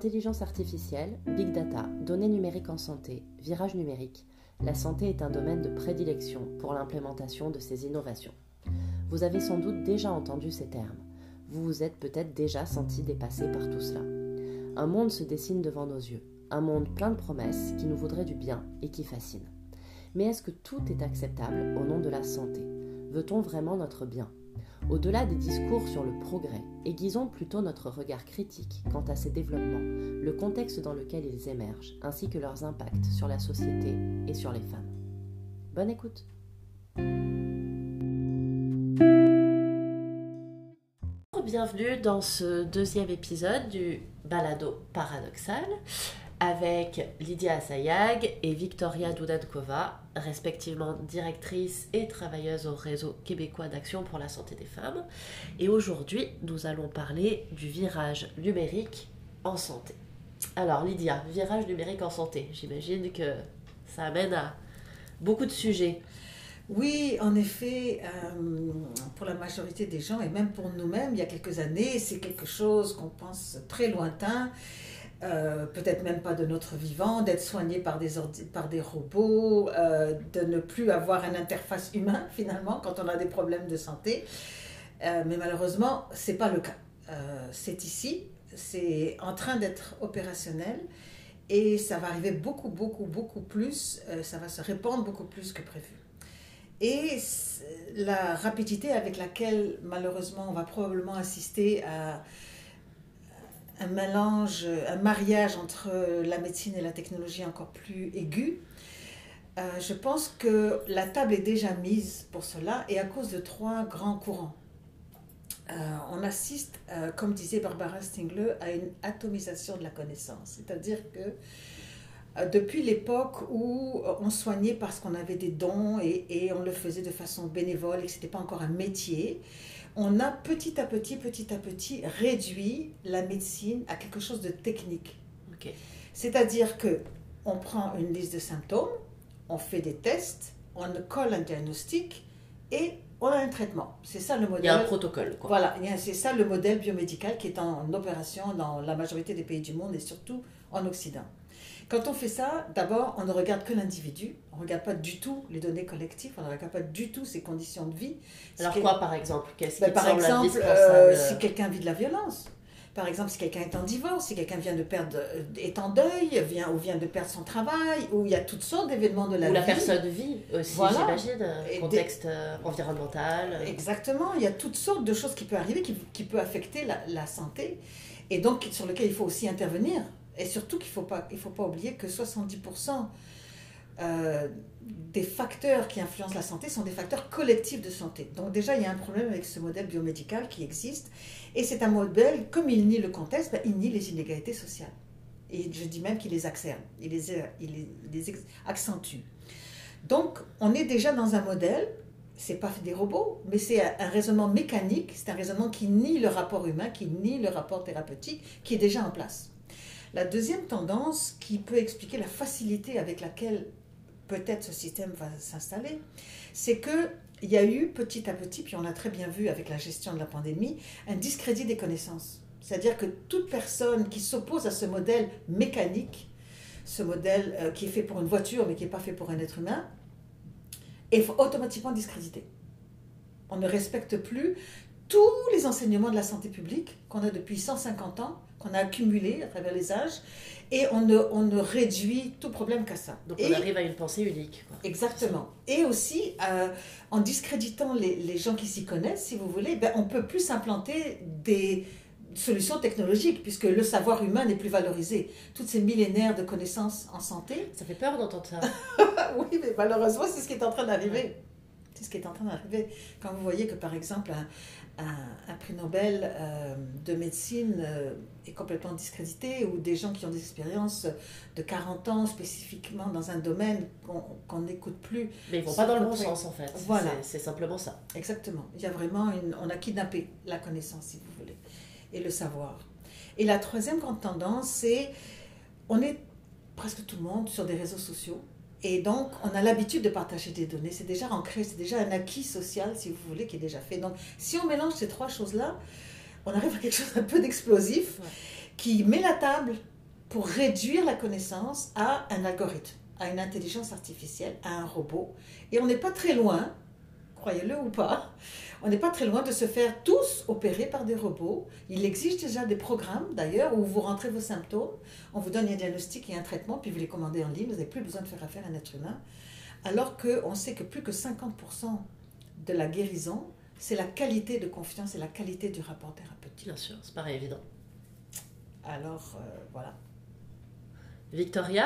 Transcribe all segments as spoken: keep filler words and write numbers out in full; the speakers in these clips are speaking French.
Intelligence artificielle, big data, données numériques en santé, virage numérique, la santé est un domaine de prédilection pour l'implémentation de ces innovations. Vous avez sans doute déjà entendu ces termes. Vous vous êtes peut-être déjà senti dépassé par tout cela. Un monde se dessine devant nos yeux, un monde plein de promesses qui nous vaudrait du bien et qui fascine. Mais est-ce que tout est acceptable au nom de la santé? Veut-on vraiment notre bien? Au-delà des discours sur le progrès, aiguisons plutôt notre regard critique quant à ces développements, le contexte dans lequel ils émergent, ainsi que leurs impacts sur la société et sur les femmes. Bonne écoute! Bienvenue dans ce deuxième épisode du Balado Paradoxal avec Lydia Assayag et Victoria Doudankova, respectivement directrice et travailleuse au réseau québécois d'action pour la santé des femmes. Et aujourd'hui, nous allons parler du virage numérique en santé. Alors Lydia, virage numérique en santé, j'imagine que ça amène à beaucoup de sujets. Oui, en effet, euh, pour la majorité des gens, et même pour nous-mêmes, il y a quelques années, c'est quelque chose qu'on pense très lointain, euh, peut-être même pas de notre vivant, d'être soigné par des, ordi- par des robots, euh, de ne plus avoir une interface humaine finalement quand on a des problèmes de santé. Euh, mais malheureusement, ce n'est pas le cas. Euh, c'est ici, c'est en train d'être opérationnel et ça va arriver beaucoup, beaucoup, beaucoup plus, euh, ça va se répandre beaucoup plus que prévu. Et la rapidité avec laquelle, malheureusement, on va probablement assister à un mélange, un mariage entre la médecine et la technologie encore plus aigu, euh, je pense que la table est déjà mise pour cela et à cause de trois grands courants. Euh, on assiste, euh, comme disait Barbara Stingler, à une atomisation de la connaissance. C'est-à-dire que depuis l'époque où on soignait parce qu'on avait des dons et, et on le faisait de façon bénévole et que ce n'était pas encore un métier, on a petit à petit, petit à petit réduit la médecine à quelque chose de technique. Okay. C'est-à-dire qu'on prend une liste de symptômes, on fait des tests, on colle un diagnostic et on a un traitement. C'est ça le modèle. Il y a un protocole, quoi. Voilà, c'est ça le modèle biomédical qui est en opération dans la majorité des pays du monde et surtout en Occident. Quand on fait ça, d'abord, on ne regarde que l'individu, on ne regarde pas du tout les données collectives, on ne regarde pas du tout ses conditions de vie. Alors quoi, par exemple? Qu'est-ce qui ben, te par semble exemple, indispensable? euh, si quelqu'un vit de la violence, par exemple, si quelqu'un est en divorce, si quelqu'un vient de perdre, est en deuil, vient, ou vient de perdre son travail, ou il y a toutes sortes d'événements de la ou vie. Ou la personne vit aussi, voilà. J'imagine, contexte des... environnemental. Exactement, il y a toutes sortes de choses qui peuvent arriver, qui, qui peuvent affecter la, la santé, et donc sur lesquelles il faut aussi intervenir. Et surtout qu'il ne faut pas, il faut pas oublier que soixante-dix pour cent euh, des facteurs qui influencent la santé sont des facteurs collectifs de santé. Donc déjà, il y a un problème avec ce modèle biomédical qui existe. Et c'est un modèle, comme il nie le contexte, ben, il nie les inégalités sociales. Et je dis même qu'il les accentue. Il les, il les, il les accentue. Donc, on est déjà dans un modèle, ce n'est pas des robots, mais c'est un raisonnement mécanique, c'est un raisonnement qui nie le rapport humain, qui nie le rapport thérapeutique, qui est déjà en place. La deuxième tendance qui peut expliquer la facilité avec laquelle peut-être ce système va s'installer, c'est qu'il y a eu petit à petit, puis on l'a très bien vu avec la gestion de la pandémie, un discrédit des connaissances. C'est-à-dire que toute personne qui s'oppose à ce modèle mécanique, ce modèle euh, qui est fait pour une voiture mais qui n'est pas fait pour un être humain, est automatiquement discrédité. On ne respecte plus tous les enseignements de la santé publique qu'on a depuis cent cinquante ans, qu'on a accumulés à travers les âges, et on ne, on ne réduit tout problème qu'à ça. Donc et, on arrive à une pensée unique. Quoi. Exactement. Et aussi, euh, en discréditant les, les gens qui s'y connaissent, si vous voulez, ben, on ne peut plus s'implanter des solutions technologiques, puisque le savoir humain n'est plus valorisé. Toutes ces millénaires de connaissances en santé... Ça fait peur d'entendre ça. Oui, mais malheureusement, c'est ce qui est en train d'arriver. C'est ce qui est en train d'arriver. Quand vous voyez que, par exemple, un, un, un prix Nobel euh, de médecine euh, est complètement discrédité, ou des gens qui ont des expériences de quarante ans spécifiquement dans un domaine qu'on qu'on n'écoute plus. Mais ils ne vont pas dans le bon sens, en fait. Voilà. C'est simplement ça. Exactement. Il y a vraiment une, on a kidnappé la connaissance, si vous voulez, et le savoir. Et la troisième grande tendance, c'est on est presque tout le monde sur des réseaux sociaux. Et donc, on a l'habitude de partager des données. C'est déjà ancré, c'est déjà un acquis social, si vous voulez, qui est déjà fait. Donc, si on mélange ces trois choses-là, on arrive à quelque chose un peu d'explosif, ouais. qui met la table pour réduire la connaissance à un algorithme, à une intelligence artificielle, à un robot. Et on n'est pas très loin, croyez-le ou pas, on n'est pas très loin de se faire tous opérer par des robots. Il existe déjà des programmes d'ailleurs où vous rentrez vos symptômes, on vous donne un diagnostic et un traitement, puis vous les commandez en ligne, vous n'avez plus besoin de faire affaire à un être humain. Alors qu'on sait que plus que cinquante pour cent de la guérison, c'est la qualité de confiance et la qualité du rapport thérapeutique. Bien sûr, c'est pas évident. Alors, euh, voilà. Victoria,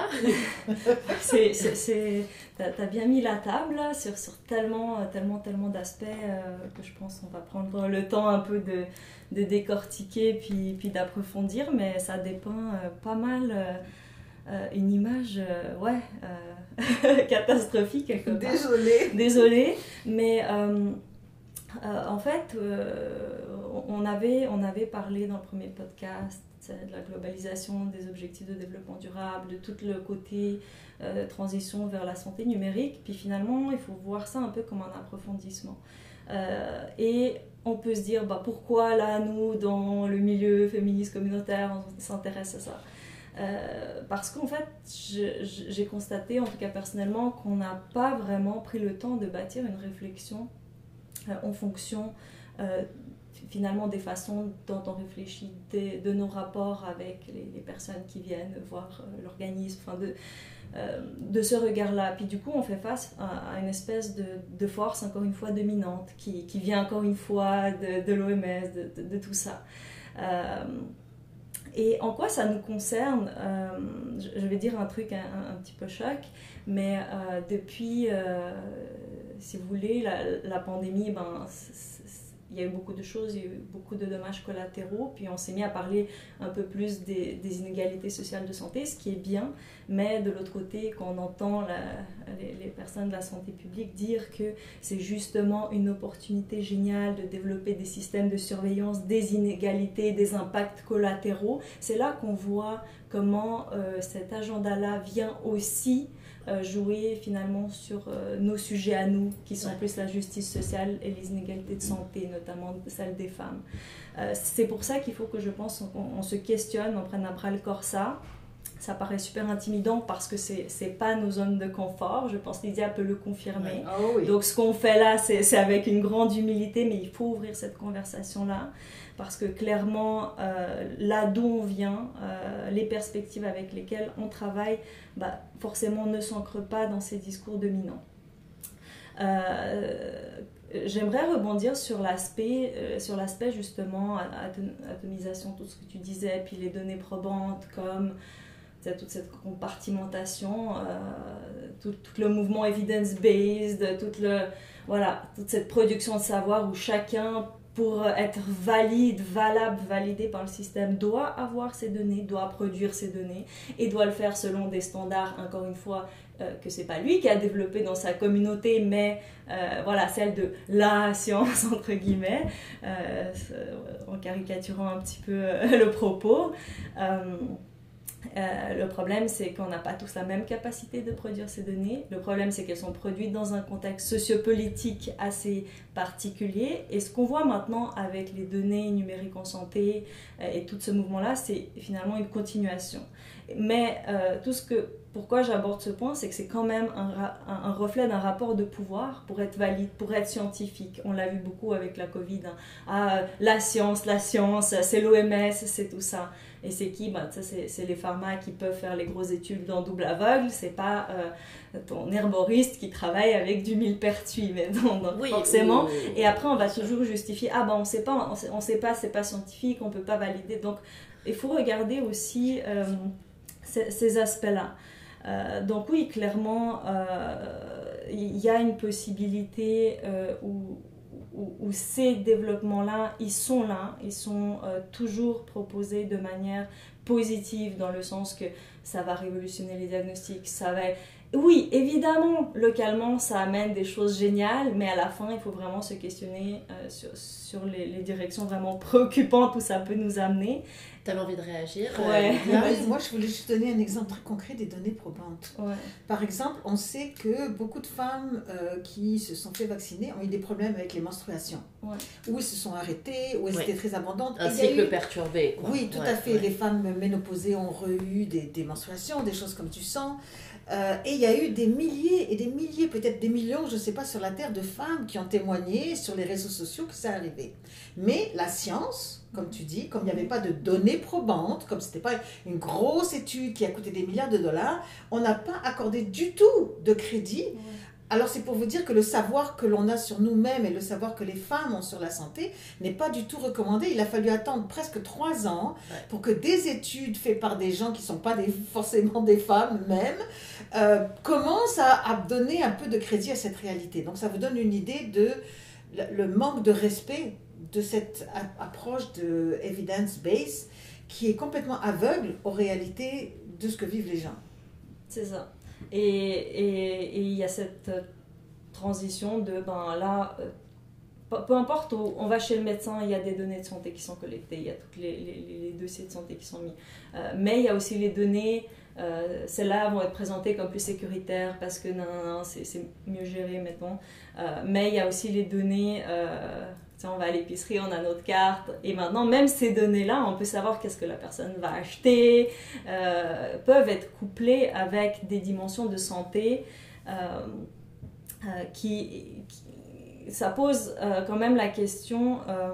c'est, c'est, c'est, t'as, t'as bien mis la table là, sur, sur tellement, tellement, tellement d'aspects euh, que je pense qu'on va prendre le temps un peu de, de décortiquer puis, puis d'approfondir, mais ça dépeint euh, pas mal euh, euh, une image, euh, ouais, euh, catastrophique quelque part. Désolée. Désolée, mais euh, euh, en fait, euh, on, avait, on avait parlé dans le premier podcast de la globalisation des objectifs de développement durable, de tout le côté euh, transition vers la santé numérique. Puis finalement, il faut voir ça un peu comme un approfondissement. Euh, et on peut se dire, bah, pourquoi là, nous, dans le milieu féministe communautaire, on s'intéresse à ça euh, Parce qu'en fait, je, je, j'ai constaté, en tout cas personnellement, qu'on n'a pas vraiment pris le temps de bâtir une réflexion euh, en fonction euh, finalement des façons dont on réfléchit, de, de nos rapports avec les, les personnes qui viennent voir euh, l'organisme, enfin de, euh, de ce regard-là. Puis du coup, on fait face à, à une espèce de, de force, encore une fois, dominante, qui, qui vient encore une fois de, de l'O M S, de, de, de tout ça. Euh, et en quoi ça nous concerne, euh, je vais dire un truc un, un, un petit peu choc, mais euh, depuis, euh, si vous voulez, la, la pandémie, ben, c'est, il y a eu beaucoup de choses, il y a eu beaucoup de dommages collatéraux, puis on s'est mis à parler un peu plus des, des inégalités sociales de santé, ce qui est bien, mais de l'autre côté, quand on entend la, les, les personnes de la santé publique dire que c'est justement une opportunité géniale de développer des systèmes de surveillance des inégalités, des impacts collatéraux, c'est là qu'on voit comment euh, cet agenda-là vient aussi Euh, jouer finalement sur euh, nos sujets à nous, qui sont plus la justice sociale et les inégalités de santé, notamment celles des femmes. Euh, c'est pour ça qu'il faut que je pense qu'on on se questionne, on prenne à bras le corps ça. Ça paraît super intimidant parce que c'est, c'est pas nos zones de confort, je pense que Lydia peut le confirmer. Oh oui. Donc ce qu'on fait là, c'est, c'est avec une grande humilité, mais il faut ouvrir cette conversation-là. Parce que clairement, euh, là d'où on vient, euh, les perspectives avec lesquelles on travaille, bah, forcément ne s'ancrent pas dans ces discours dominants. Euh, j'aimerais rebondir sur l'aspect, euh, sur l'aspect justement atom- atomisation, tout ce que tu disais, puis les données probantes comme toute cette compartimentation, euh, tout, tout le mouvement evidence-based, toute, le, voilà, toute cette production de savoir où chacun, pour être valide, valable, validé par le système, doit avoir ces données, doit produire ces données et doit le faire selon des standards, encore une fois, euh, que c'est pas lui qui a développé dans sa communauté, mais euh, voilà, celle de la science, entre guillemets, euh, en caricaturant un petit peu euh, le propos. Euh, Euh, le problème, c'est qu'on n'a pas tous la même capacité de produire ces données. Le problème, c'est qu'elles sont produites dans un contexte sociopolitique assez particulier. Et ce qu'on voit maintenant avec les données numériques en santé euh, et tout ce mouvement-là, c'est finalement une continuation. Mais euh, tout ce que, pourquoi j'aborde ce point, c'est que c'est quand même un, ra- un reflet d'un rapport de pouvoir pour être valide, pour être scientifique. On l'a vu beaucoup avec la Covid. Hein. Ah, la science, la science, c'est l'O M S, c'est tout ça. Et c'est qui ben, ça, c'est, c'est les pharma qui peuvent faire les grosses études en double aveugle, c'est pas euh, ton herboriste qui travaille avec du millepertuis, mais donc, donc oui, forcément. Oui, oui. Et après, on va toujours justifier, ah ben on sait pas, on sait, on sait pas, c'est pas scientifique, on peut pas valider. Donc, il faut regarder aussi euh, ces, ces aspects-là. Euh, donc oui, clairement, il euh, y a une possibilité euh, où Où, où ces développements-là, ils sont là, ils sont euh, toujours proposés de manière positive, dans le sens que ça va révolutionner les diagnostics, ça va Oui, évidemment, localement, ça amène des choses géniales, mais à la fin, il faut vraiment se questionner euh, sur, sur les, les directions vraiment préoccupantes où ça peut nous amener. Tu avais envie de réagir? Ouais. Euh, ouais, moi, je voulais juste donner un exemple très concret des données probantes. Ouais. Par exemple, on sait que beaucoup de femmes euh, qui se sont fait vacciner ont eu des problèmes avec les menstruations. Ouais. Ou elles se sont arrêtées, ou elles Ouais. étaient très abondantes. Un Et il y a cycle eu- perturbé. Quoi. Oui, tout Ouais, à fait. ouais. Les femmes ménopausées ont eu des, des menstruations, des choses comme tu sens. Euh, et il y a eu des milliers et des milliers, peut-être des millions, je ne sais pas, sur la Terre, de femmes qui ont témoigné sur les réseaux sociaux que ça arrivait. Mais la science, comme tu dis, comme il n'y avait pas de données probantes, comme ce n'était pas une grosse étude qui a coûté des milliards de dollars, on n'a pas accordé du tout de crédit. Ouais. Alors c'est pour vous dire que le savoir que l'on a sur nous-mêmes et le savoir que les femmes ont sur la santé n'est pas du tout recommandé. Il a fallu attendre presque trois ans Ouais. pour que des études faites par des gens qui ne sont pas des, forcément des femmes même euh, commencent à, à donner un peu de crédit à cette réalité. Donc ça vous donne une idée de le, le manque de respect de cette a- approche de evidence-based qui est complètement aveugle aux réalités de ce que vivent les gens. C'est ça. Et et- et il y a cette euh, transition de, ben là, euh, peu, peu importe où on va chez le médecin, il y a des données de santé qui sont collectées, il y a tous les, les, les dossiers de santé qui sont mis. Euh, mais il y a aussi les données, euh, celles-là vont être présentées comme plus sécuritaires parce que non, non, non, c'est, c'est mieux géré, mettons. Euh, mais il y a aussi les données... Euh, on va à l'épicerie, on a notre carte, et maintenant, même ces données-là, on peut savoir qu'est-ce que la personne va acheter, euh, peuvent être couplées avec des dimensions de santé euh, euh, qui, qui... Ça pose euh, quand même la question euh,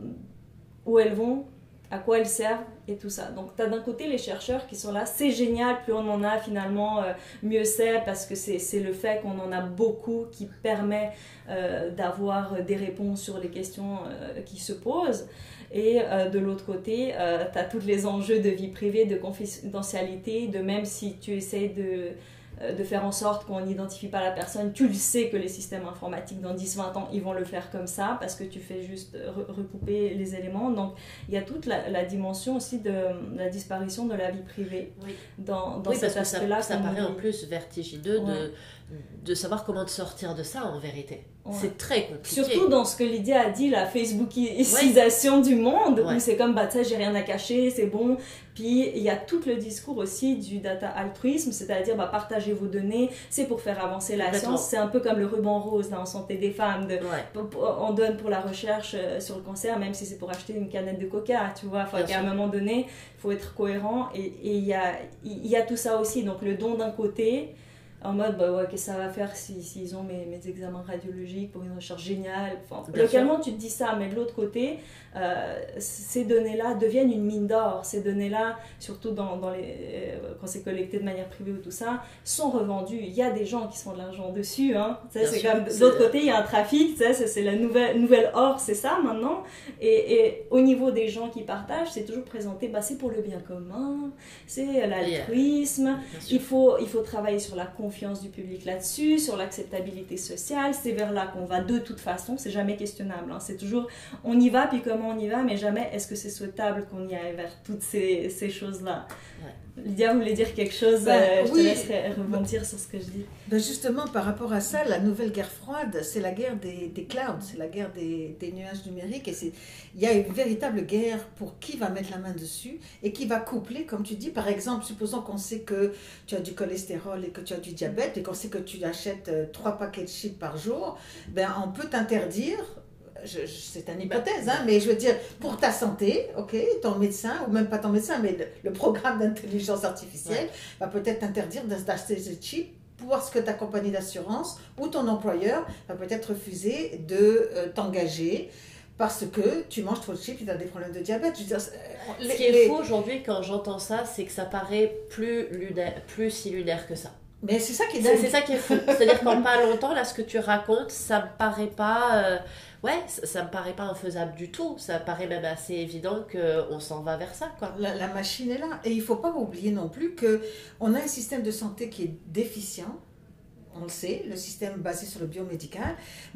où elles vont, à quoi elles servent, et tout ça. Donc, tu as d'un côté les chercheurs qui sont là, c'est génial, plus on en a finalement, euh, mieux c'est, parce que c'est, c'est le fait qu'on en a beaucoup qui permet euh, d'avoir des réponses sur les questions euh, qui se posent. Et euh, de l'autre côté, euh, tu as tous les enjeux de vie privée, de confidentialité, de même si tu essaies de... de faire en sorte qu'on n'identifie pas la personne, tu le sais que les systèmes informatiques dans dix vingt ans, ils vont le faire comme ça parce que tu fais juste re- recouper les éléments. Donc, il y a toute la, la dimension aussi de la disparition de la vie privée Oui. dans, dans Oui, cet parce que aspect-là. ça, ça comme paraît on en dit. plus vertigineux Ouais. de, de savoir comment te sortir de ça en vérité. Ouais. C'est très compliqué. Surtout dans ce que Lydia a dit, la Facebookisation du monde, Ouais. où c'est comme, bah, tu sais, j'ai rien à cacher, c'est bon. Puis, il y a tout le discours aussi du data altruisme, c'est-à-dire, bah, partagez vos données, c'est pour faire avancer la Complètement. science. C'est un peu comme le ruban rose, là, en santé des femmes. De, Ouais. on donne pour la recherche euh, sur le cancer, même si c'est pour acheter une canette de coca, tu vois. Enfin, Bien qu'à un sûr. moment donné, il faut être cohérent. Et et il y a, il y a tout ça aussi. Donc, le don d'un côté, en mode, bah ouais, qu'est-ce que ça va faire si, s'ils ont mes, mes examens radiologiques pour une recherche géniale. Enfin, Bien localement, tu te dis ça, mais de l'autre côté, euh, ces données-là deviennent une mine d'or. Ces données-là, surtout dans, dans les, euh, quand c'est collecté de manière privée ou tout ça, sont revendues. Il y a des gens qui se font de l'argent dessus. Hein. Tu sais, Bien c'est sûr, comme, de c'est- l'autre côté, il y a un trafic. Tu sais, c'est, c'est la nouvelle, nouvelle or, c'est ça maintenant. Et, et au niveau des gens qui partagent, c'est toujours présenté, bah, c'est pour le bien commun, c'est l'altruisme. Bien sûr. Il faut, il faut travailler sur la confiance du public là-dessus, sur l'acceptabilité sociale. C'est vers là qu'on va de toute façon. C'est jamais questionnable. Hein. C'est toujours on y va, puis comment on y va, mais jamais est-ce que c'est souhaitable qu'on y aille vers toutes ces, ces choses-là. Ouais. Lydia voulait dire quelque chose. Ben, euh, je oui. te laisserai rebondir sur ce que je dis. Ben justement, par rapport à ça, la nouvelle guerre froide, c'est la guerre des, des clouds, c'est la guerre des, des nuages numériques. Et c'est, il y a une véritable guerre pour qui va mettre la main dessus et qui va coupler, comme tu dis. Par exemple, supposons qu'on sait que tu as du cholestérol et que tu as du diabète et qu'on sait que tu achètes euh, trois paquets de chips par jour, ben on peut t'interdire. Je, je, c'est une hypothèse, hein, mais je veux dire, pour ta santé, ok, ton médecin, ou même pas ton médecin, mais le, le programme d'intelligence artificielle Ouais. va peut-être t'interdire d'acheter ce chip parce que ta compagnie d'assurance ou ton employeur va peut-être refuser de euh, t'engager parce que tu manges trop de chips et tu as des problèmes de diabète. Je veux dire, euh, Ce les- qui est les- fou aujourd'hui quand j'entends ça, c'est que ça paraît plus, lunaire, plus si lunaire que ça. Mais c'est ça qui est C'est, dingue. c'est ça qui est fou. C'est-à-dire qu'en pas longtemps, là, ce que tu racontes, ça me paraît pas... euh, ouais, ça, ça me paraît pas infaisable du tout. Ça paraît même assez évident qu'on s'en va vers ça, quoi. La, la machine est là. Et il ne faut pas oublier non plus qu'on a un système de santé qui est déficient. On le sait, le système basé sur le biomédical. Mais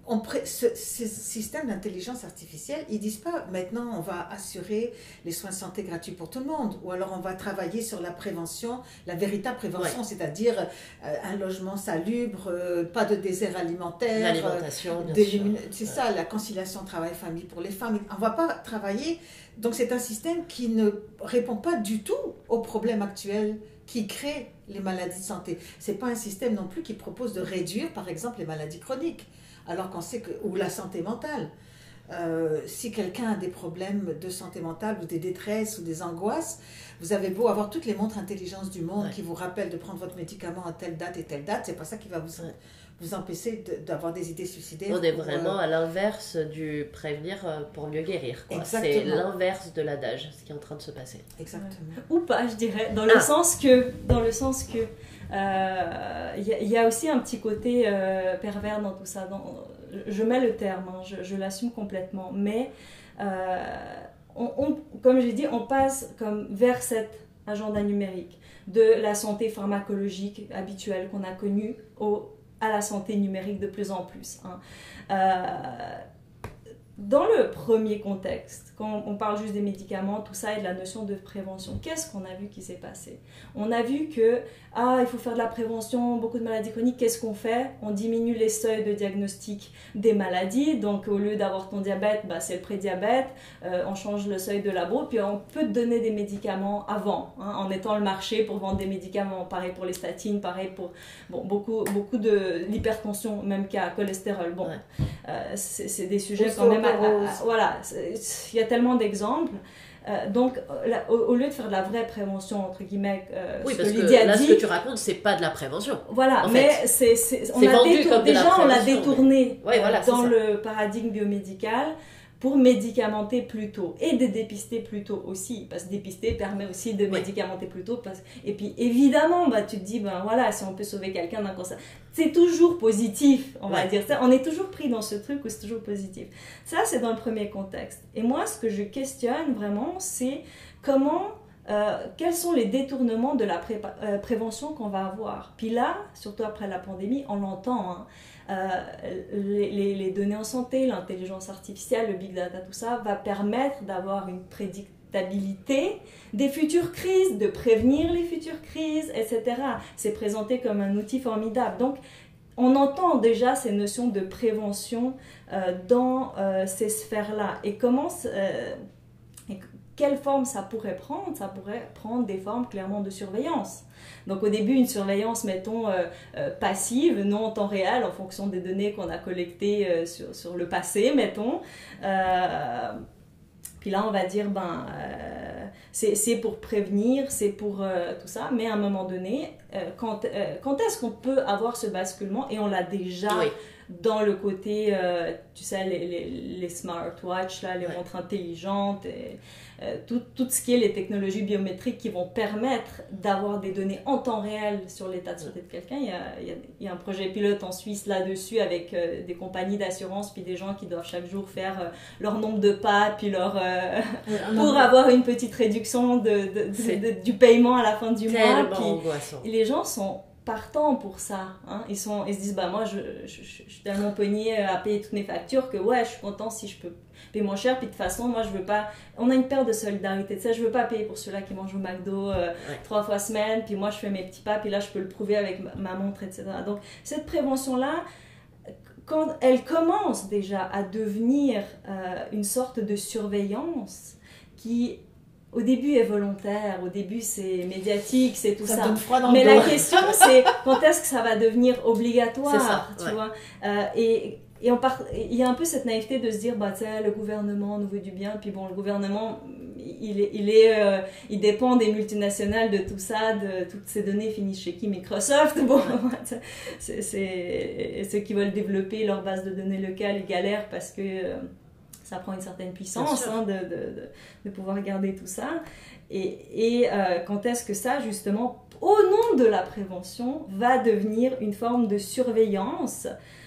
on pré- ce, ces systèmes d'intelligence artificielle, ils disent pas maintenant on va assurer les soins de santé gratuits pour tout le monde, ou alors on va travailler sur la prévention, la véritable prévention, ouais. c'est-à-dire euh, un logement salubre, euh, pas de désert alimentaire, l'alimentation, euh, bien sûr. C'est ouais. ça, la conciliation travail-famille pour les femmes. On va pas travailler, donc c'est un système qui ne répond pas du tout aux problèmes actuels qui crée les maladies de santé. C'est pas un système non plus qui propose de réduire, par exemple, les maladies chroniques, alors qu'on sait que, ou la santé mentale. Euh, si quelqu'un a des problèmes de santé mentale ou des détresses ou des angoisses, vous avez beau avoir toutes les montres intelligence du monde ouais. qui vous rappellent de prendre votre médicament à telle date et telle date, c'est pas ça qui va vous, ouais. vous empêcher de, d'avoir des idées suicidaires. On est vraiment euh... à l'inverse du prévenir pour mieux guérir. Quoi. C'est l'inverse de l'adage, ce qui est en train de se passer. Exactement. Ouais. Ou pas, je dirais, dans le ah. sens que, dans le sens que, il euh, y, y a aussi un petit côté euh, pervers dans tout ça. Dans, je mets le terme, hein, je, je l'assume complètement, mais euh, on, on, comme j'ai dit, on passe comme vers cet agenda numérique de la santé pharmacologique habituelle qu'on a connue au à la santé numérique de plus en plus. Hein. Euh, dans le premier contexte, quand on parle juste des médicaments, tout ça et de la notion de prévention, qu'est-ce qu'on a vu qui s'est passé? On a vu que, ah, il faut faire de la prévention, beaucoup de maladies chroniques, qu'est-ce qu'on fait? On diminue les seuils de diagnostic des maladies, donc au lieu d'avoir ton diabète, bah, c'est le prédiabète, euh, on change le seuil de labo, puis on peut te donner des médicaments avant, hein, en étant le marché pour vendre des médicaments, pareil pour les statines, pareil pour bon, beaucoup, beaucoup de l'hypertension, même qu'à cholestérol. Bon, ouais. euh, c'est, c'est des sujets quand même... À, à, à, voilà, il y a tellement d'exemples. Euh, donc, là, au, au lieu de faire de la vraie prévention, entre guillemets, euh, oui, ce parce que, que Lydie a là, dit, ce que tu racontes, c'est pas de la prévention. Voilà, en mais fait. c'est, c'est, on c'est a vendu détour, comme de déjà, la on l'a prévention, détourné mais... ouais, voilà, dans le paradigme biomédical pour médicamenter plus tôt et de dépister plus tôt aussi, parce que dépister permet aussi de médicamenter plus tôt. Parce... Et puis évidemment, bah, tu te dis, ben voilà, si on peut sauver quelqu'un d'un cancer, c'est toujours positif, on va ouais. dire ça. On est toujours pris dans ce truc où c'est toujours positif. Ça, c'est dans le premier contexte. Et moi, ce que je questionne vraiment, c'est comment... Euh, quels sont les détournements de la pré- euh, prévention qu'on va avoir. Puis là, surtout après la pandémie, on l'entend, hein, euh, les, les, les données en santé, l'intelligence artificielle, le big data, tout ça, va permettre d'avoir une prédictabilité des futures crises, de prévenir les futures crises, et cetera. C'est présenté comme un outil formidable. Donc, on entend déjà ces notions de prévention euh, dans euh, ces sphères-là. Et comment... Euh, Quelle forme ça pourrait prendre? Ça pourrait prendre des formes clairement de surveillance. Donc au début, une surveillance, mettons, euh, euh, passive, non en temps réel, en fonction des données qu'on a collectées euh, sur, sur le passé, mettons. Euh, puis là, on va dire, ben, euh, c'est, c'est pour prévenir, c'est pour euh, tout ça, mais à un moment donné, euh, quand, euh, quand est-ce qu'on peut avoir ce basculement? Et on l'a déjà... Oui. Dans le côté, euh, tu sais, les, les, les smartwatches, là, les ouais. montres intelligentes, et, euh, tout, tout ce qui est les technologies biométriques qui vont permettre d'avoir des données en temps réel sur l'état de santé de quelqu'un. Il y a, il y a, il y a un projet pilote en Suisse là-dessus avec euh, des compagnies d'assurance, puis des gens qui doivent chaque jour faire euh, leur nombre de pas, puis leur, euh, ouais, pour avoir une petite réduction de, de, de, de, du paiement à la fin du mois. Puis les gens sont... partant pour ça, hein. ils, sont, ils se disent bah moi je, je, je, je suis tellement pogné à payer toutes mes factures que ouais je suis content si je peux payer moins cher, puis de toute façon moi je veux pas, on a une perte de solidarité de ça, je veux pas payer pour ceux-là qui mangent au McDo euh, ouais. trois fois semaine, puis moi je fais mes petits pas, puis là je peux le prouver avec ma, ma montre, etc. Donc cette prévention là, quand elle commence déjà à devenir euh, une sorte de surveillance qui au début est volontaire, au début c'est médiatique, c'est tout ça. ça. Mais la question c'est quand est-ce que ça va devenir obligatoire, c'est ça, tu ouais. vois. Euh, et et on part, il y a un peu cette naïveté de se dire bah tu sais le gouvernement nous veut du bien, puis bon le gouvernement il est, il est, euh, il dépend des multinationales, de tout ça, de toutes ces données finissent chez qui? Microsoft. Bon, c'est, c'est ceux qui veulent développer leur base de données locale, ils galèrent parce que euh, ça prend une certaine puissance hein, de, de, de, de pouvoir garder tout ça. Et, et euh, quand est-ce que ça, justement, au nom de la prévention, va devenir une forme de surveillance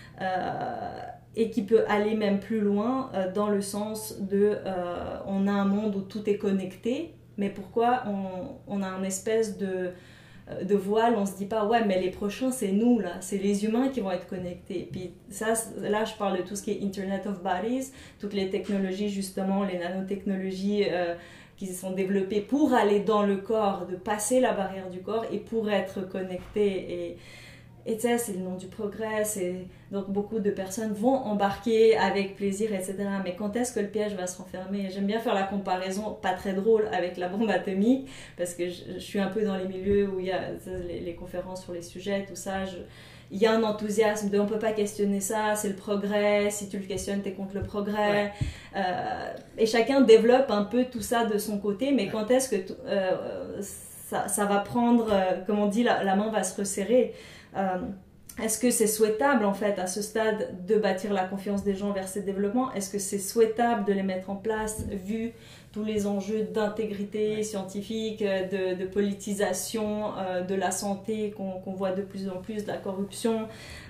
euh, et qui peut aller même plus loin euh, dans le sens de euh, on a un monde où tout est connecté, mais pourquoi on, on a une espèce de... de voile, on se dit pas ouais mais les prochains c'est nous là, c'est les humains qui vont être connectés. Puis ça, là je parle de tout ce qui est Internet of Bodies, toutes les technologies justement, les nanotechnologies euh, qui se sont développées pour aller dans le corps, de passer la barrière du corps et pour être connectés. Et Et tu sais, c'est le nom du progrès, c'est... donc beaucoup de personnes vont embarquer avec plaisir, et cetera. Mais quand est-ce que le piège va se renfermer? J'aime bien faire la comparaison, pas très drôle, avec la bombe atomique, parce que je, je suis un peu dans les milieux où il y a les, les conférences sur les sujets, tout ça. Je, il y a un enthousiasme de on ne peut pas questionner ça, c'est le progrès, si tu le questionnes, tu es contre le progrès. Ouais. Euh, et chacun développe un peu tout ça de son côté, mais quand est-ce que euh, ça, ça va prendre, euh, comme on dit, la, la main va se resserrer? Euh, est-ce que c'est souhaitable en fait à ce stade de bâtir la confiance des gens vers ces développements? Est-ce que c'est souhaitable de les mettre en place vu tous les enjeux d'intégrité scientifique, de, de politisation euh, de la santé qu'on, qu'on voit de plus en plus, de la corruption,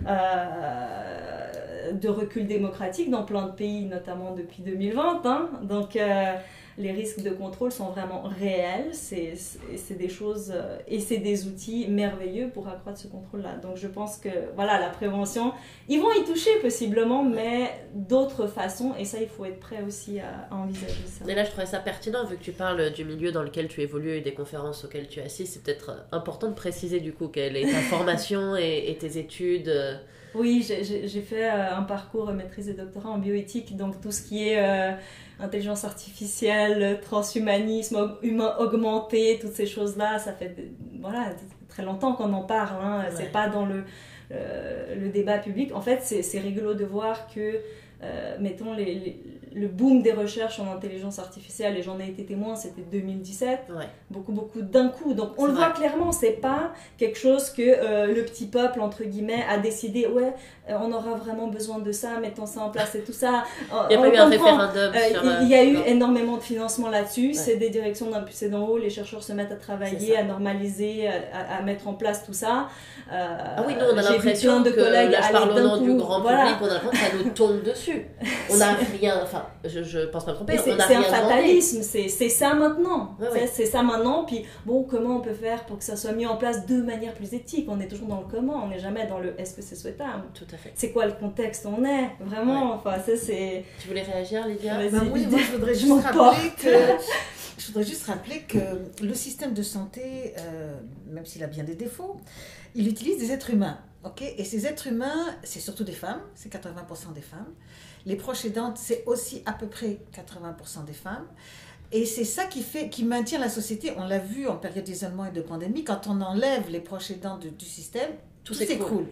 euh, de recul démocratique dans plein de pays, notamment depuis deux mille vingt, hein? Donc euh, les risques de contrôle sont vraiment réels, c'est, c'est, c'est des choses euh, et c'est des outils merveilleux pour accroître ce contrôle-là. Donc je pense que voilà, la prévention, ils vont y toucher possiblement, mais d'autres façons, et ça il faut être prêt aussi à, à envisager ça. Et là je trouvais ça pertinent, vu que tu parles du milieu dans lequel tu évolues et des conférences auxquelles tu assistes, c'est peut-être important de préciser du coup quelle est ta formation et, et tes études. Oui, j'ai, j'ai fait un parcours maîtrise et doctorat en bioéthique, donc tout ce qui est euh, intelligence artificielle, transhumanisme, humain augmenté, toutes ces choses-là, ça fait voilà, très longtemps qu'on en parle, hein. Ouais. C'est pas dans le, euh, le débat public. En fait, c'est, c'est rigolo de voir que, euh, mettons, les, les, le boom des recherches en intelligence artificielle, et j'en ai été témoin, c'était deux mille dix-sept, ouais. beaucoup, beaucoup d'un coup. Donc on c'est le vrai. Voit clairement, c'est pas quelque chose que euh, le petit peuple, entre guillemets, a décidé, ouais, euh, on aura vraiment besoin de ça, mettons ça en place et tout ça. Il n'y a pas eu un référendum euh, sur... Il y a eu non. énormément de financement là-dessus, ouais. C'est des directions d'impulser d'en haut, les chercheurs se mettent à travailler, à normaliser, à, à mettre en place tout ça. Euh, ah oui, nous on a l'impression de que, là je parle au nom du grand voilà. public, on a l'impression que ça nous tombe dessus. On n'a rien, enfin, je, je pense pas me tromper, c'est, on n'a c'est rien un fatalisme, c'est, c'est ça maintenant. Ouais, c'est, ouais. c'est ça maintenant, puis bon, comment on peut faire pour que ça soit mis en place de manière plus éthique? On est toujours dans le comment, on n'est jamais dans le est-ce que c'est souhaitable? Tout à fait. C'est quoi le contexte on est? Vraiment, ouais. Enfin, ça c'est... Tu voulais réagir, Lydia? Ben oui, moi je voudrais juste rappeler que... Je voudrais juste rappeler que le système de santé, euh, même s'il a bien des défauts, il utilise des êtres humains. Okay? Et ces êtres humains, c'est surtout des femmes, c'est quatre-vingts pour cent des femmes. Les proches aidantes, c'est aussi à peu près quatre-vingts pour cent des femmes. Et c'est ça qui, fait, qui maintient la société. On l'a vu en période d'isolement et de pandémie, quand on enlève les proches aidants de, du système, tout, tout s'écroule.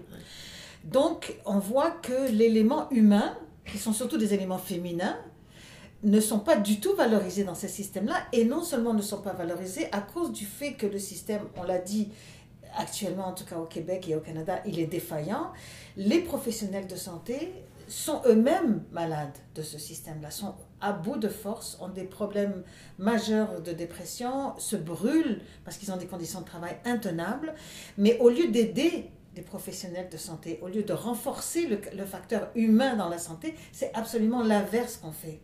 Donc, on voit que l'élément humain, qui sont surtout des éléments féminins, ne sont pas du tout valorisés dans ces systèmes-là, et non seulement ne sont pas valorisés à cause du fait que le système, on l'a dit actuellement, en tout cas au Québec et au Canada, il est défaillant. Les professionnels de santé sont eux-mêmes malades de ce système-là, sont à bout de force, ont des problèmes majeurs de dépression, se brûlent parce qu'ils ont des conditions de travail intenables, mais au lieu d'aider des professionnels de santé, au lieu de renforcer le, le facteur humain dans la santé, c'est absolument l'inverse qu'on fait.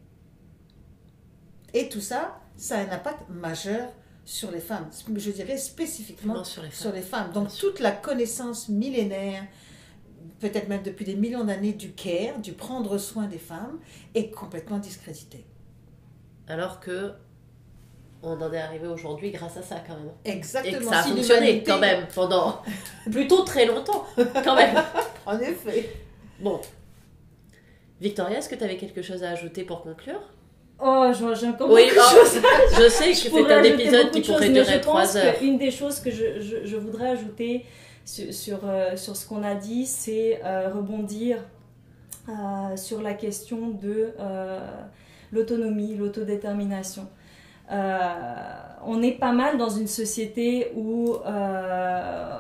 Et tout ça, ça a un impact majeur sur les femmes, je dirais spécifiquement sur les femmes. Sur les femmes. Donc toute la connaissance millénaire, peut-être même depuis des millions d'années, du care, du prendre soin des femmes, est complètement discréditée. Alors que on en est arrivé aujourd'hui grâce à ça quand même. Exactement. Et que ça a si fonctionné l'humanité... quand même pendant plutôt très longtemps quand même. En effet. Bon. Victoria, est-ce que tu avais quelque chose à ajouter pour conclure? Oh, j'ai encore oui, beaucoup oh, de choses. Je sais que c'est un épisode qui pourrait durer trois heures. Une des choses que je, je, je voudrais ajouter sur, sur, euh, sur ce qu'on a dit, c'est euh, rebondir euh, sur la question de euh, l'autonomie, l'autodétermination. Euh, on est pas mal dans une société où... Euh,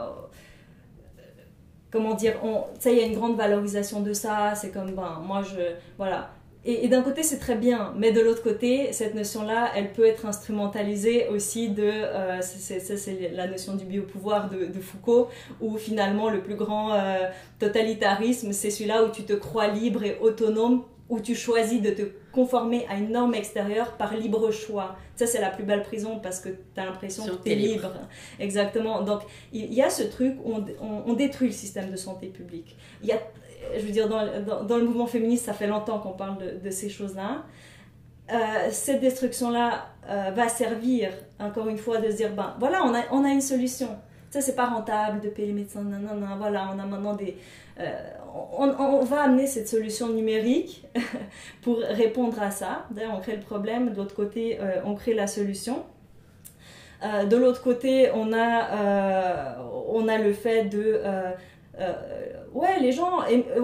comment dire, il y a une grande valorisation de ça, c'est comme, ben, moi je... Voilà. Et, et d'un côté, c'est très bien, mais de l'autre côté, cette notion-là, elle peut être instrumentalisée aussi de... Euh, c'est, c'est, c'est la notion du biopouvoir de, de Foucault, où finalement, le plus grand euh, totalitarisme, c'est celui-là où tu te crois libre et autonome où tu choisis de te conformer à une norme extérieure par libre choix. Ça, c'est la plus belle prison parce que tu as l'impression que tu es libre. libre. Exactement. Donc, il y a ce truc où on, on, on détruit le système de santé publique. Il y a, je veux dire, dans, dans, dans le mouvement féministe, ça fait longtemps qu'on parle de, de ces choses-là. Euh, cette destruction-là euh, va servir, encore une fois, de se dire, ben voilà, on a, on a une solution. Ça, c'est pas rentable de payer les médecins, non, non, non, voilà, on a maintenant des... Euh, on, on va amener cette solution numérique pour répondre à ça. D'ailleurs, on crée le problème, de l'autre côté, euh, on crée la solution. Euh, de l'autre côté, on a, euh, on a le fait de... Euh, Euh, ouais, les gens,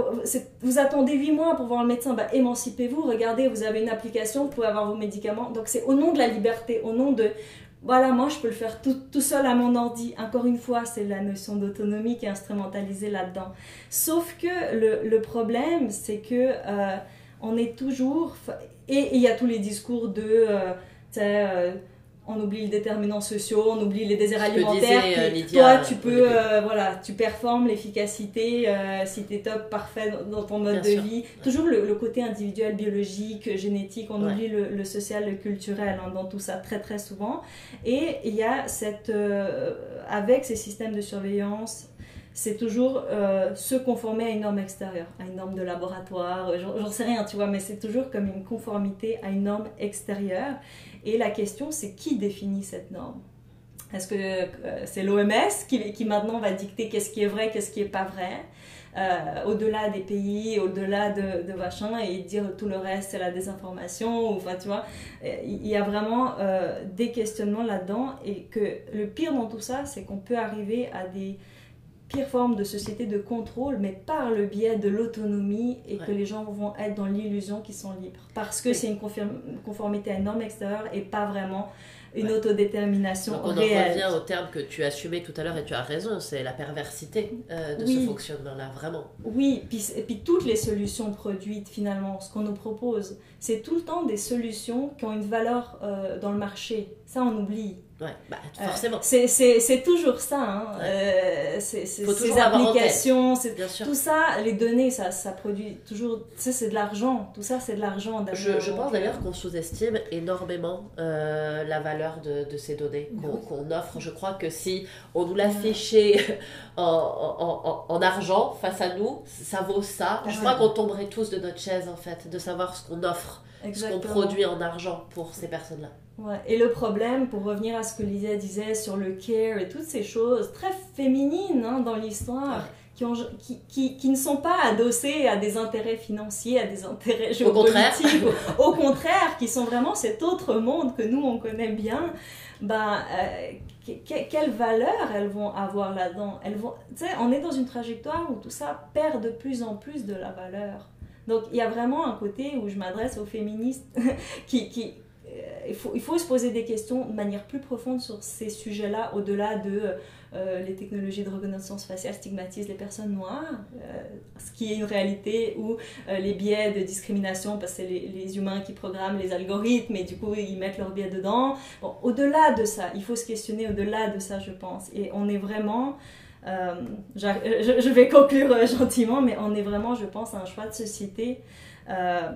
vous attendez huit mois pour voir le médecin, bah, émancipez-vous, regardez, vous avez une application, vous pouvez avoir vos médicaments. Donc c'est au nom de la liberté, au nom de, voilà, moi je peux le faire tout, tout seul à mon ordi. Encore une fois, c'est la notion d'autonomie qui est instrumentalisée là-dedans. Sauf que le, le problème, c'est que euh, on est toujours, et il y a tous les discours de, euh, tu sais, euh, on oublie les déterminants sociaux, on oublie les désirs alimentaires. Disais, puis, euh, Lydia, toi, tu peux, euh, voilà, tu performes l'efficacité euh, si tu es top, parfait dans, dans ton mode Bien de sûr. vie. Ouais. Toujours le, le côté individuel, biologique, génétique, on ouais. oublie le, le social, le culturel hein, dans tout ça très très souvent. Et il y a cette, euh, avec ces systèmes de surveillance, c'est toujours euh, se conformer à une norme extérieure, à une norme de laboratoire, j'en, j'en sais rien, tu vois, mais c'est toujours comme une conformité à une norme extérieure. Et la question, c'est qui définit cette norme ? Est-ce que euh, c'est l'O M S qui, qui maintenant va dicter qu'est-ce qui est vrai, qu'est-ce qui n'est pas vrai, euh, au-delà des pays, au-delà de, de machin, et dire tout le reste, c'est la désinformation, ou, enfin, tu vois, il y a vraiment euh, des questionnements là-dedans, et que le pire dans tout ça, c'est qu'on peut arriver à des pire forme de société de contrôle, mais par le biais de l'autonomie et ouais. que les gens vont être dans l'illusion qu'ils sont libres. Parce que oui. c'est une conformité à une norme extérieure et pas vraiment une ouais. autodétermination Donc on réelle. en revient au terme que tu as assumé tout à l'heure et tu as raison, c'est la perversité euh, de oui. ce fonctionnement-là, vraiment. Oui, puis, et puis toutes les solutions produites finalement, ce qu'on nous propose, c'est tout le temps des solutions qui ont une valeur euh, dans le marché. Ça, on oublie. Ouais, bah, forcément. Euh, c'est, c'est, c'est toujours ça, hein. ouais. euh, c'est, c'est, Faut ces applications, c'est, Bien sûr. tout ça, les données, ça, ça produit toujours, tu sais, c'est de l'argent, tout ça c'est de l'argent. Je, je pense d'ailleurs qu'on sous-estime énormément euh, la valeur de, de ces données qu'on, oui. qu'on offre. Je crois que si on nous l'affichait en, en, en, en argent face à nous, ça vaut ça. Je crois qu'on tomberait tous de notre chaise en fait, de savoir ce qu'on offre, Exactement. ce qu'on produit en argent pour ces personnes-là. Ouais. Et le problème, pour revenir à ce que Lydia disait sur le care et toutes ces choses très féminines hein, dans l'histoire, ouais. qui, ont, qui, qui, qui ne sont pas adossées à des intérêts financiers, à des intérêts géopolitiques, au, au contraire, qui sont vraiment cet autre monde que nous on connaît bien, ben, euh, que, quelle valeur elles vont avoir là-dedans elles vont, tu sais, on est dans une trajectoire où tout ça perd de plus en plus de la valeur. Donc il y a vraiment un côté où je m'adresse aux féministes qui... qui Il faut, il faut se poser des questions de manière plus profonde sur ces sujets-là, au-delà de euh, les technologies de reconnaissance faciale stigmatisent les personnes noires, euh, ce qui est une réalité, ou euh, les biais de discrimination, parce que c'est les, les humains qui programment les algorithmes, et du coup ils mettent leurs biais dedans. Bon, au-delà de ça, il faut se questionner au-delà de ça, je pense. Et on est vraiment... Euh, je, je vais conclure gentiment, mais on est vraiment, je pense, à un choix de société... Euh,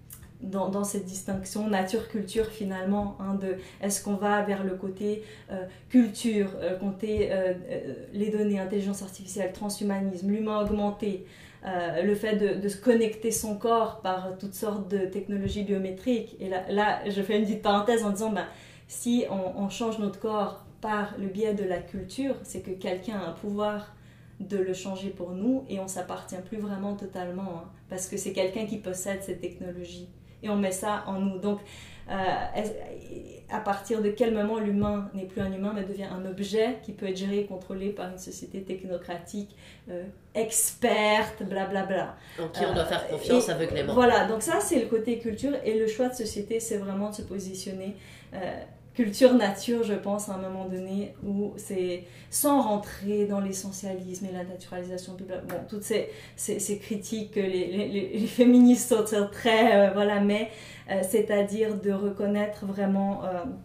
Dans, dans cette distinction nature-culture finalement, hein, de est-ce qu'on va vers le côté euh, culture, euh, compter euh, euh, les données, intelligence artificielle, transhumanisme, l'humain augmenté, euh, le fait de, de se connecter son corps par toutes sortes de technologies biométriques. Et là, là je fais une petite parenthèse en disant, ben, si on, on change notre corps par le biais de la culture, c'est que quelqu'un a un pouvoir de le changer pour nous et on ne s'appartient plus vraiment totalement, hein, parce que c'est quelqu'un qui possède cette technologie. Et on met ça en nous. Donc, euh, à partir de quel moment l'humain n'est plus un humain, mais devient un objet qui peut être géré et contrôlé par une société technocratique, euh, experte, blablabla. Donc, qui on doit faire confiance euh, aveuglément. Voilà, donc ça, c'est le côté culture. Et le choix de société, c'est vraiment de se positionner... Euh, culture-nature, je pense, à un moment donné, où c'est sans rentrer dans l'essentialisme et la naturalisation, bon, toutes ces, ces, ces critiques que les, les, les féministes sont très, euh, voilà, mais euh, c'est-à-dire de reconnaître vraiment euh,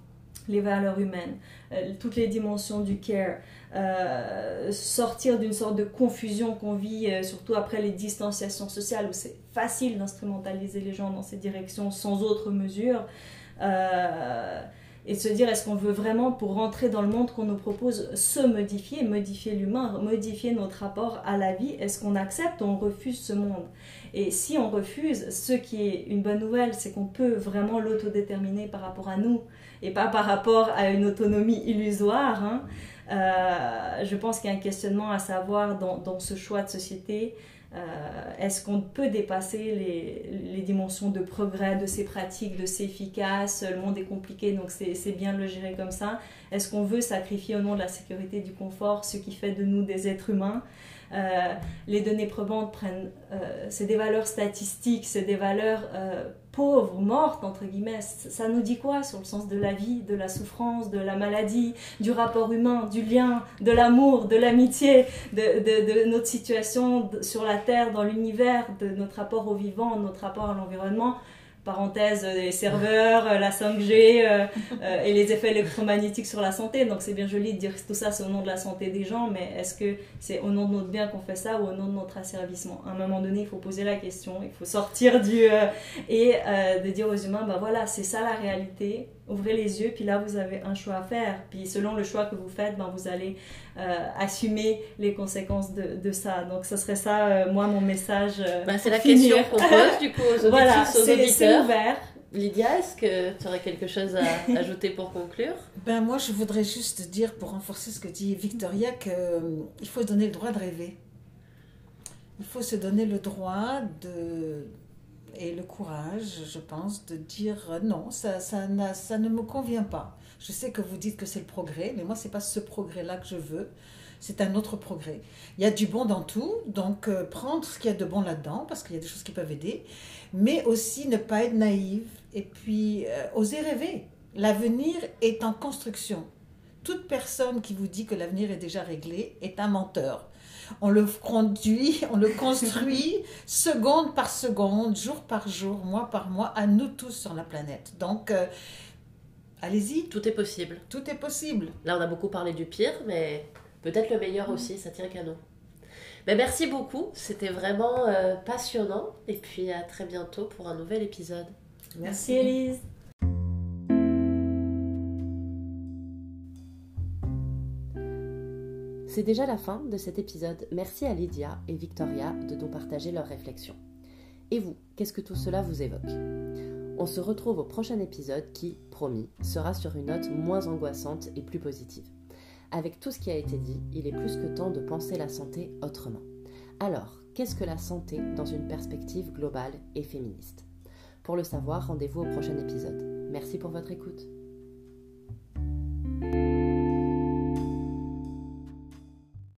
les valeurs humaines, euh, toutes les dimensions du care, euh, sortir d'une sorte de confusion qu'on vit, euh, surtout après les distanciations sociales, où c'est facile d'instrumentaliser les gens dans ces directions sans autre mesure, euh, et se dire est-ce qu'on veut vraiment, pour rentrer dans le monde qu'on nous propose, se modifier, modifier l'humain, modifier notre rapport à la vie, est-ce qu'on accepte ou on refuse ce monde? Et si on refuse, ce qui est une bonne nouvelle, c'est qu'on peut vraiment l'autodéterminer par rapport à nous et pas par rapport à une autonomie illusoire. Hein. Euh, je pense qu'il y a un questionnement à savoir dans, dans ce choix de société. Euh, est-ce qu'on peut dépasser les, les dimensions de progrès, de ces pratiques, de ces efficaces? Le monde est compliqué, donc c'est, c'est bien de le gérer comme ça. Est-ce qu'on veut sacrifier au nom de la sécurité, du confort, ce qui fait de nous des êtres humains? Euh, les données probantes prennent, euh, c'est des valeurs statistiques, c'est des valeurs euh, pauvres, mortes entre guillemets. Ça nous dit quoi sur le sens de la vie, de la souffrance, de la maladie, du rapport humain, du lien, de l'amour, de l'amitié, de, de, de notre situation sur la Terre, dans l'univers, de notre rapport au vivant, notre rapport à l'environnement? Parenthèse, les serveurs, la cinq G euh, euh, et les effets électromagnétiques sur la santé. Donc c'est bien joli de dire que tout ça c'est au nom de la santé des gens, mais est-ce que c'est au nom de notre bien qu'on fait ça ou au nom de notre asservissement? À un moment donné, il faut poser la question, il faut sortir du... Euh, et euh, de dire aux humains, ben voilà, c'est ça la réalité, ouvrez les yeux, puis là vous avez un choix à faire. Puis selon le choix que vous faites, ben, vous allez euh, assumer les conséquences de, de ça. Donc ce serait ça, euh, moi, mon message euh, ben, c'est la finir. question qu'on pose du coup aux auditrices, voilà, aux c'est, auditeurs. C'est ouvert. Lydia, est-ce que tu aurais quelque chose à ajouter pour conclure? Ben moi, je voudrais juste dire, pour renforcer ce que dit Victoria, qu'il euh, faut se donner le droit de rêver. Il faut se donner le droit de... et le courage, je pense, de dire euh, non, ça, ça, n'a, ça ne me convient pas. Je sais que vous dites que c'est le progrès, mais moi, ce n'est pas ce progrès-là que je veux. C'est un autre progrès. Il y a du bon dans tout, donc euh, prendre ce qu'il y a de bon là-dedans, parce qu'il y a des choses qui peuvent aider, mais aussi ne pas être naïve, et puis euh, oser rêver. L'avenir est en construction. Toute personne qui vous dit que l'avenir est déjà réglé est un menteur. On le conduit, on le construit seconde par seconde, jour par jour, mois par mois, à nous tous sur la planète. Donc, euh, allez-y. Tout est possible. Tout est possible. Là, on a beaucoup parlé du pire, mais peut-être le meilleur aussi, ça tient qu'à nous. Mais merci beaucoup, c'était vraiment euh, passionnant. Et puis à très bientôt pour un nouvel épisode. Merci, Merci Élise. C'est déjà la fin de cet épisode. Merci à Lydia et Victoria de nous partager leurs réflexions. Et vous, qu'est-ce que tout cela vous évoque? On se retrouve au prochain épisode qui, promis, sera sur une note moins angoissante et plus positive. Avec tout ce qui a été dit, il est plus que temps de penser la santé autrement. Alors, qu'est-ce que la santé dans une perspective globale et féministe? Pour le savoir, rendez-vous au prochain épisode. Merci pour votre écoute.